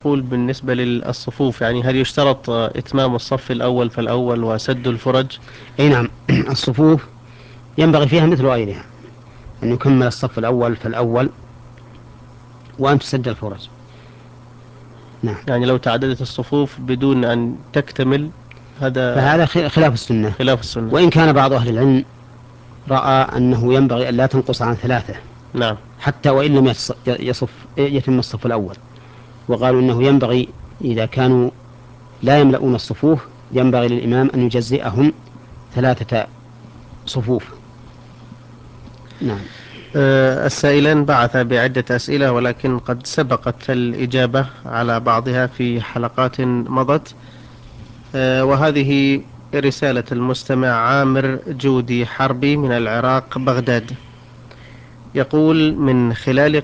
قول بالنسبة للصفوف، يعني هل يشترط إتمام الصف الأول فالأول وسد الفرج؟ أي نعم. الصفوف ينبغي فيها مثل غيرها، أن يكمل الصف الأول فالأول، وأن تسد الفرج. نعم. يعني لو تعددت الصفوف بدون أن تكتمل، هذا فهذا خلاف السنة. خلاف السنة. وإن كان بعض أهل العلم رأى أنه ينبغي أن لا تنقص عن ثلاثة، نعم. حتى وإن لم يتم الصف الأول. وقالوا إنه ينبغي إذا كانوا لا يملؤون الصفوف ينبغي للإمام أن يجزئهم ثلاثة صفوف. نعم. السائلان بعث بعدة أسئلة، ولكن قد سبقت الإجابة على بعضها في حلقات مضت. وهذه رسالة المستمع عامر جودي حربي من العراق بغداد، يقول: من خلال